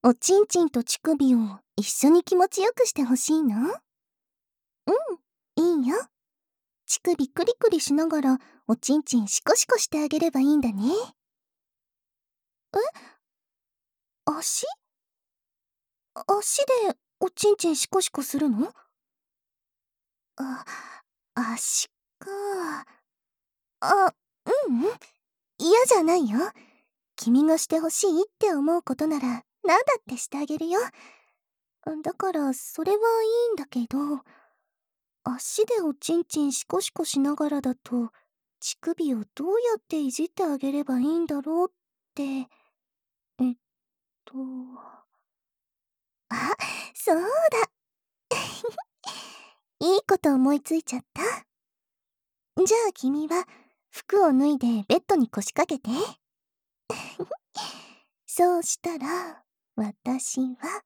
おちんちんと乳首を一緒に気持ちよくしてほしいの？いいよ。乳首クリクリしながらおちんちんシコシコしてあげればいいんだね。足でおちんちんシコシコするの？足か。嫌じゃないよ。君がしてほしいって思うことなら何だってしてあげるよ。だからそれはいいんだけど、足でおちんちんシコシコしながらだと乳首をどうやっていじってあげればいいんだろうって。とそうだ。いいこと思いついちゃった。じゃあ君は服を脱いでベッドに腰掛けて。そうしたら私は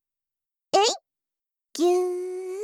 ぎゅー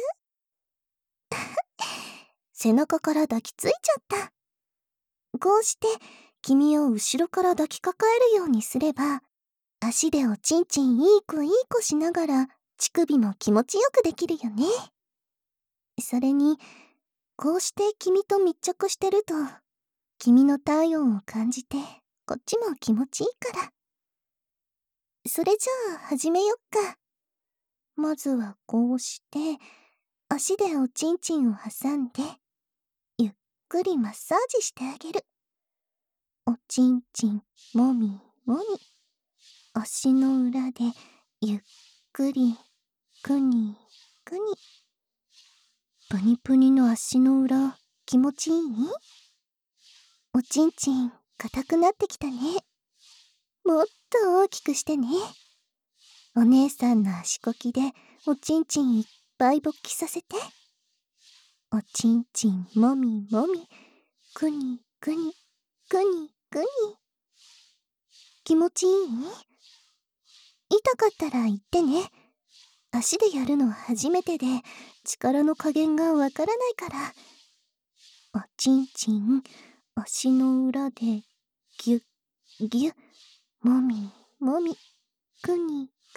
背中から抱きついちゃった。こうして君を後ろから抱きかかえるようにすれば、足でおちんちんいい子いい子しながら乳首も気持ちよくできるよね。それにこうして君と密着してると、君の体温を感じてこっちも気持ちいいから。それじゃあ始めよっか。まずはこうして足でおちんちんを挟んでゆっくりマッサージしてあげる。おちんちんもみもみ、足の裏でゆっくりくにくに。プニプニの足の裏気持ちいい？おちんちん硬くなってきたね。もっと大きくしてね。お姉さんの足こきでおちんちんいっぱい勃起させて。おちんちんもみもみ、くにくにくにくに。気持ちいい？痛かったら言ってね。足でやるのは初めてで力の加減がわからないから。おちんちん足の裏でぎゅっぎゅっ、もみもみ、くにく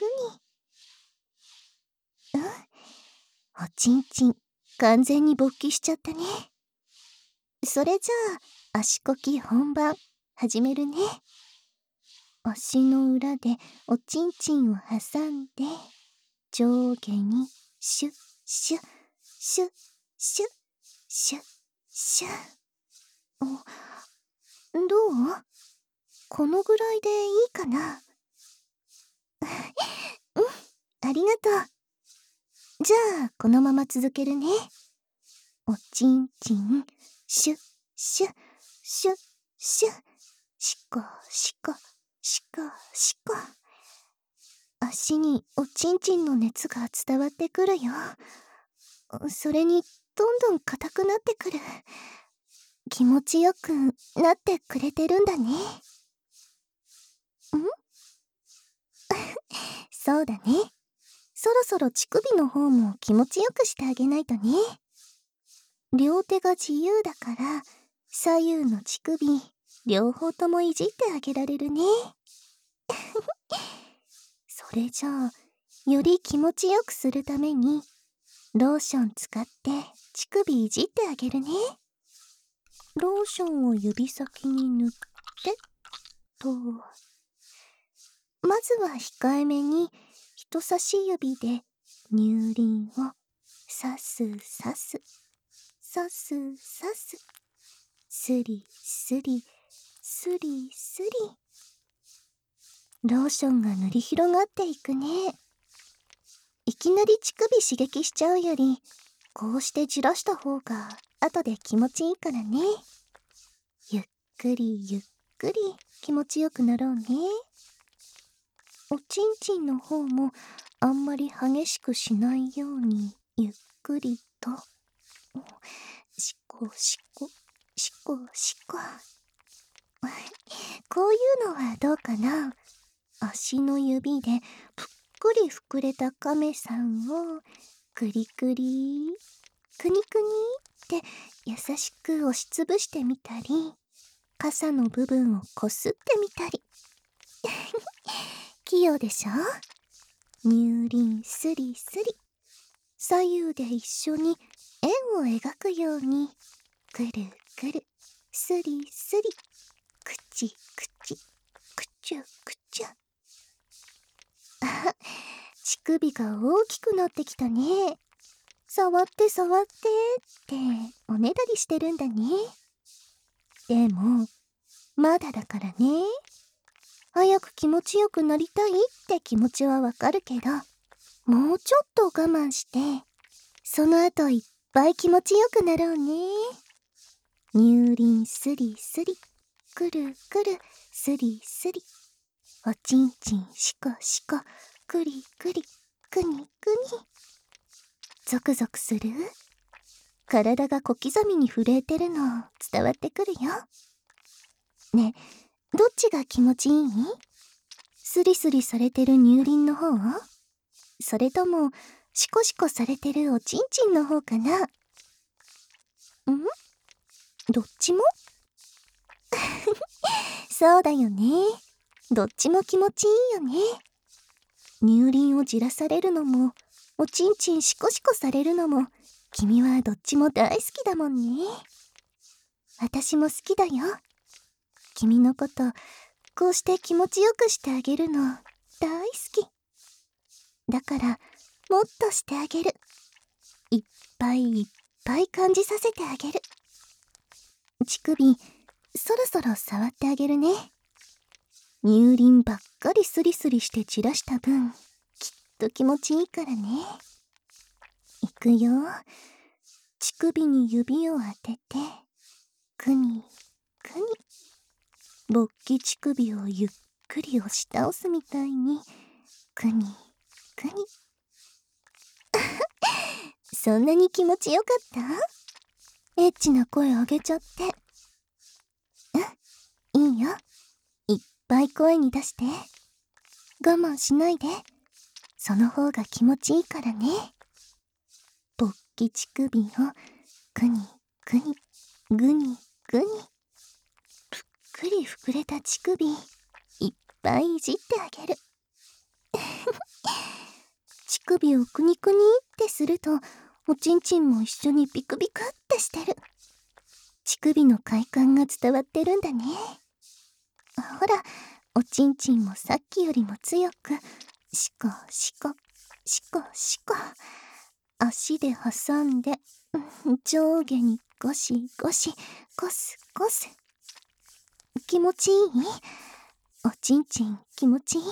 に。おちんちん完全に勃起しちゃったね。それじゃあ足こき本番始めるね。足の裏でおちんちんを挟んで上下にシュッシュッシュッシュッシュッシュッ。どう？このぐらいでいいかな？ありがとう。じゃあこのまま続けるね。おちんちんシュッシュッシュッシュッ、シコシコシコシコ。足におちんちんの熱が伝わってくるよ。それにどんどん硬くなってくる。気持ちよくなってくれてるんだね。そうだね。そろそろ乳首の方も気持ちよくしてあげないとね。両手が自由だから左右の乳首両方ともいじってあげられるね。それじゃあより気持ちよくするためにローション使って乳首いじってあげるね。ローションを指先に塗ってと、まずは控えめに人差し指で乳輪をさすさすさすさす、スリスリスリスリ。ローションが塗り広がっていくね。いきなり乳首刺激しちゃうよりこうしてじらした方が後で気持ちいいからね。ゆっくりゆっくり気持ちよくなろうね。おちんちんの方もあんまり激しくしないようにゆっくりと。シコシコシコシコ。こういうのはどうかな。足の指でぷっくり膨れたカメさんをクリクリクニクニって優しく押しつぶしてみたり、傘の部分をこすってみたり。器用でしょ？ 乳輪スリスリ、左右で一緒に円を描くように、くるくる、スリスリ、くちくち、くちゅくちゅ。あ、乳首が大きくなってきたね。触って触ってっておねだりしてるんだね。でもまだだからね。早く気持ちよくなりたいって気持ちはわかるけど、もうちょっと我慢して、その後いっぱい気持ちよくなろうね。乳輪スリスリ、くるくる、スリスリ、おちんちんシコシコ、くりくり、くにくに。ゾクゾクする？体が小刻みに震えてるの伝わってくるよ。ねえ、どっちが気持ちいい？スリスリされてる乳輪の方？それともシコシコされてるおちんちんの方かな？どっちも？そうだよね。どっちも気持ちいいよね。乳輪をじらされるのも、おちんちんシコシコされるのも、君はどっちも大好きだもんね。私も好きだよ。君のこと、こうして気持ちよくしてあげるの、大好き。だから、もっとしてあげる。いっぱいいっぱい感じさせてあげる。乳首、そろそろ触ってあげるね。乳輪ばっかりスリスリして散らした分、きっと気持ちいいからね。いくよ。乳首に指を当てて、くにくに。勃起乳首をゆっくり押し倒すみたいに、くにくに。そんなに気持ちよかった？エッチな声あげちゃって。いいよ。いっぱい声に出して。我慢しないで。その方が気持ちいいからね。勃起乳首をくにくに、ぐにぐに。ぷっくり膨れた乳首、いっぱいいじってあげる。乳首をくにくにってすると、おちんちんも一緒にビクビクってしてる。乳首の快感が伝わってるんだね。ほら、おちんちんもさっきよりも強く、シコシコ、シコシコ。足で挟んで、上下にゴシゴシ、コスコス。気持ちいい？おちんちん気持ちいい？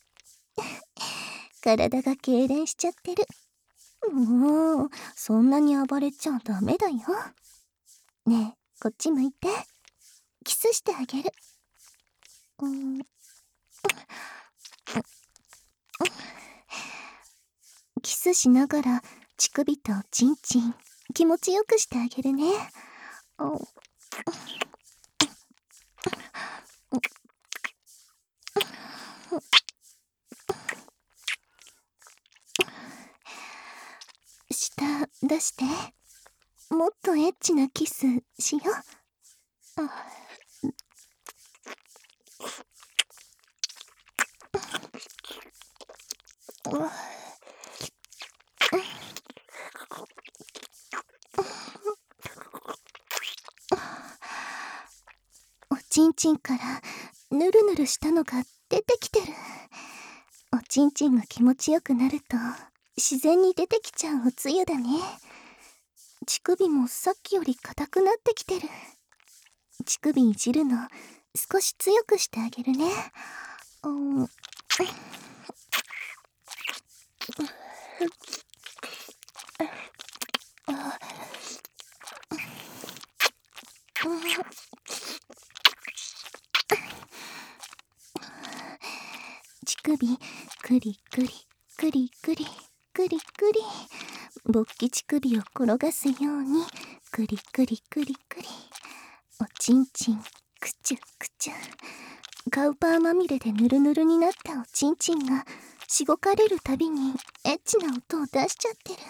体が痙攣しちゃってる。もう、そんなに暴れちゃダメだよ。ねえ、こっち向いて。キスしてあげる。キスしながら乳首とおちんちん気持ちよくしてあげるね。舌出して。もっとエッチなキスしよう。おちんちんからぬるぬるしたのが出てきてる。おちんちんが気持ちよくなると自然に出てきちゃうおつゆだね。乳首もさっきより硬くなってきてる。乳首いじるの少し強くしてあげるね。乳首くりくりくりくりくりくり。勃起乳首を転がすようにくりくりくりくり。おちんちんくちゅくちゅ。カウパーまみれでぬるぬるになったおちんちんがしごかれるたびにエッチな音を出しちゃってる。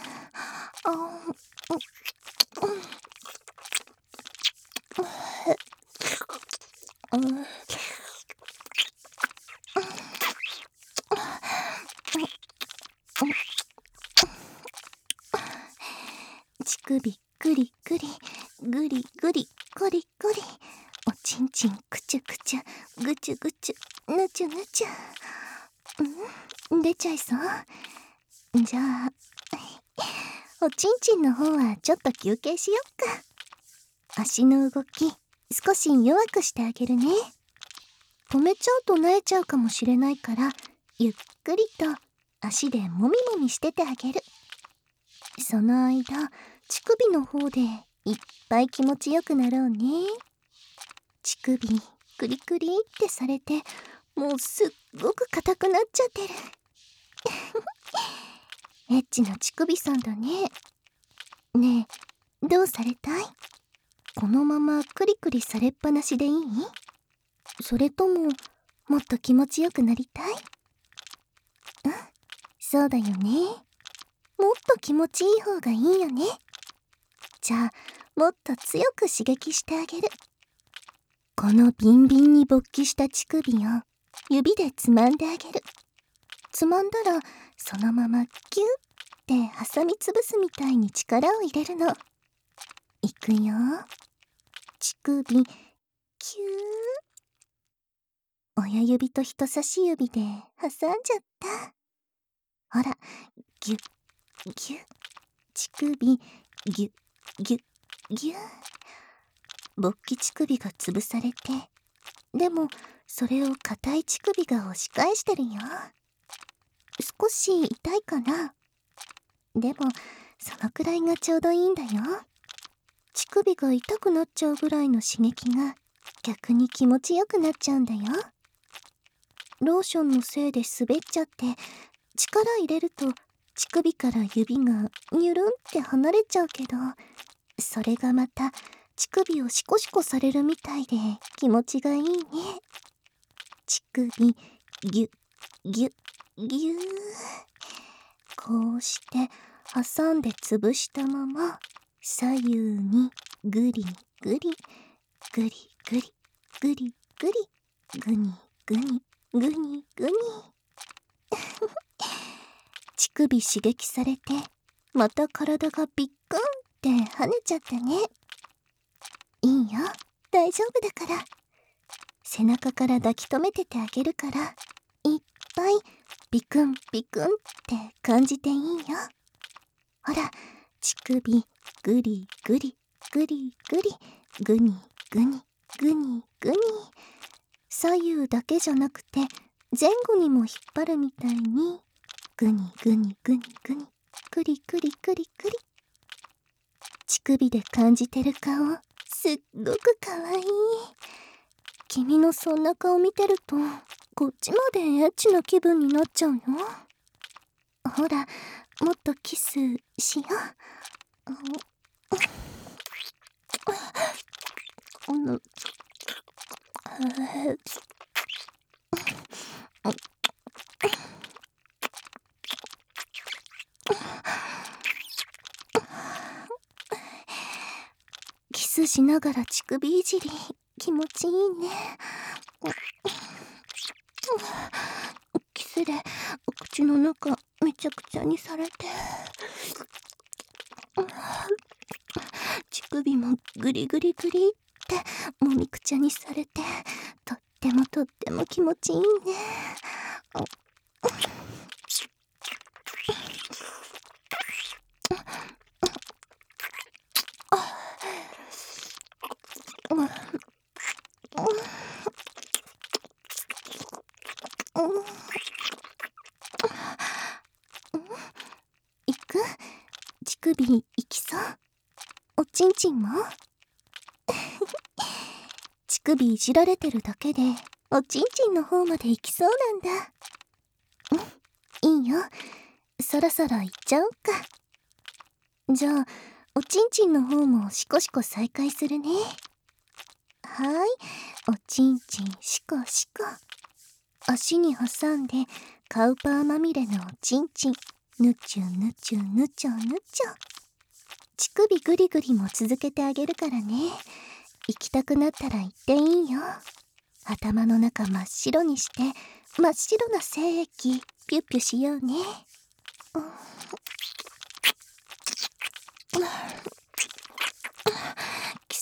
首グリグリ、グリグリ、コリコリ、おちんちんくちゅくちゅ、ぐちゅぐちゅ、ぬちゅぬちゅ。出ちゃいそう。じゃあおちんちんの方はちょっと休憩しよっか。足の動き少し弱くしてあげるね。止めちゃうと萎えちゃうかもしれないから、ゆっくりと足でもみもみしててあげる。その間、乳首の方でいっぱい気持ちよくなろうね。乳首クリクリってされて、もうすっごく硬くなっちゃってる。エッチな乳首さんだね。ねえ、どうされたい？このままクリクリされっぱなしでいい？それとももっと気持ちよくなりたい？そうだよね。もっと気持ちいい方がいいよね。じゃあもっと強く刺激してあげる。このビンビンに勃起した乳首を指でつまんであげる。つまんだらそのままキュッて挟みつぶすみたいに力を入れるの。いくよ。乳首キュー。親指と人差し指で挟んじゃった。ほら、ギュッギュッ。乳首ギュッギュッギュッ。勃起乳首が潰されて、でもそれを硬い乳首が押し返してるよ。少し痛いかな。でもそのくらいがちょうどいいんだよ。乳首が痛くなっちゃうぐらいの刺激が逆に気持ちよくなっちゃうんだよ。ローションのせいで滑っちゃって力入れると乳首から指がニュルンって離れちゃうけど、それがまた乳首をシコシコされるみたいで気持ちがいいね。乳首ギュッギュッギュー。こうして挟んで潰したまま左右にグリグリグリグリグリグリグニグニグニグニ。乳首刺激されてまた体がビックンって跳ねちゃったね。いいよ、大丈夫だから。背中から抱き留めててあげるから、いっぱいビクンビクンって感じていいよ。ほら、乳首グリグリグリグリグニグニグニグニ。左右だけじゃなくて前後にも引っ張るみたいにグニグニグニグニクリクリクリクリ。乳首で感じてる顔すっごくかわいい。君のそんな顔見てるとこっちまでエッチな気分になっちゃうよ。ほら、もっとキスしよう。キスしながら乳首いじり気持ちいいね。キスでお口の中めちゃくちゃにされて、乳首もグリグリグリってもみくちゃにされて、とってもとっても気持ちいいね。いく？乳首いきそう？おちんちんも？乳首いじられてるだけでおちんちんの方までいきそうなんだ。いいよ、そろそろいっちゃおうか。じゃあおちんちんの方もシコシコ再開するね。はい、おちんちんシコシコ。足に挟んでカウパーまみれのおちんちんぬちゅぬちゅぬちょぬちょ。乳首グリグリも続けてあげるからね。行きたくなったら行っていいよ。頭の中真っ白にして真っ白な精液ピュッピュしようね。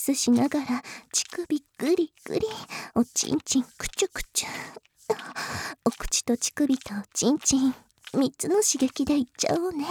スしながら乳首グリグリ、おちんちんくちゅくちゅ。お口と乳首とおちんちん、3つの刺激でいっちゃおうね。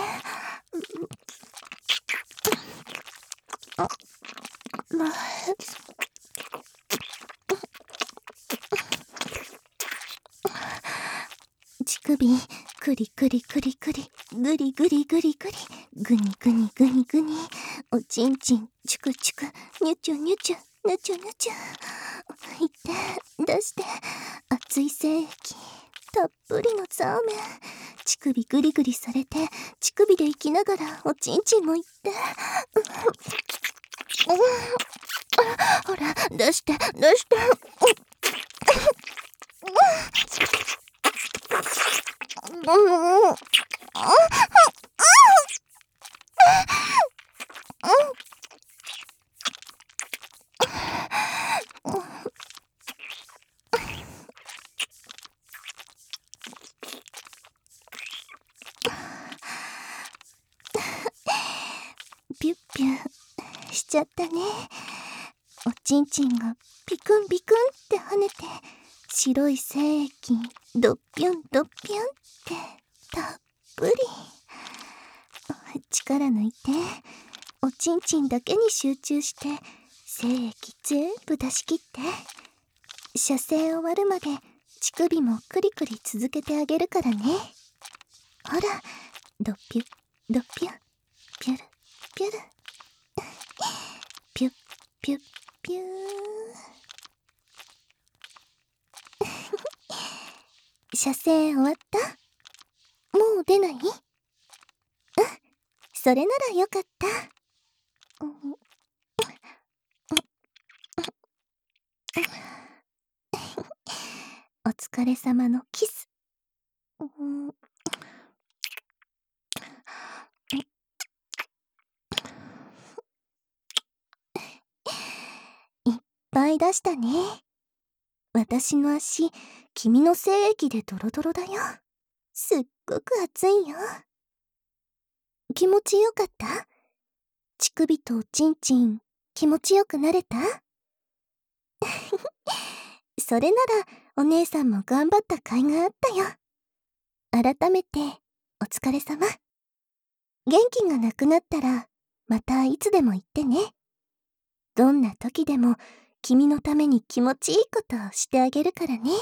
乳首クリクリクリクリ、グリグリグリグリ、グニグニグニグニ、おちんちんチュクチュク、ニュチュニュチュ、ニュチュニュチュ。いって出して、熱い精液たっぷりのザーメン、乳首グリグリされて、乳首で生きながらおちんちんもいって、ほら出して出して。ピュッピュしちゃったね。おちんちんがピクンピクンって跳ねて、白い精液ドッピュンドッピュンってたっぷり。力抜いて、おちんちんだけに集中して精液全部出し切って、射精終わるまで乳首もクリクリ続けてあげるからね。ほら、ドッピュドッピュピュルピュルピュッピュッピュー。射精終わった？もう出ない？それならよかった。お疲れ様のキス。いっぱい出したね。私の足、君の精液でドロドロだよ。すっごく熱いよ。気持ちよかった？乳首とおちんちん、気持ちよくなれた？それなら、お姉さんも頑張った甲斐があったよ。改めて、お疲れ様。元気がなくなったら、またいつでも言ってね。どんな時でも、君のために気持ちいいことをしてあげるからね。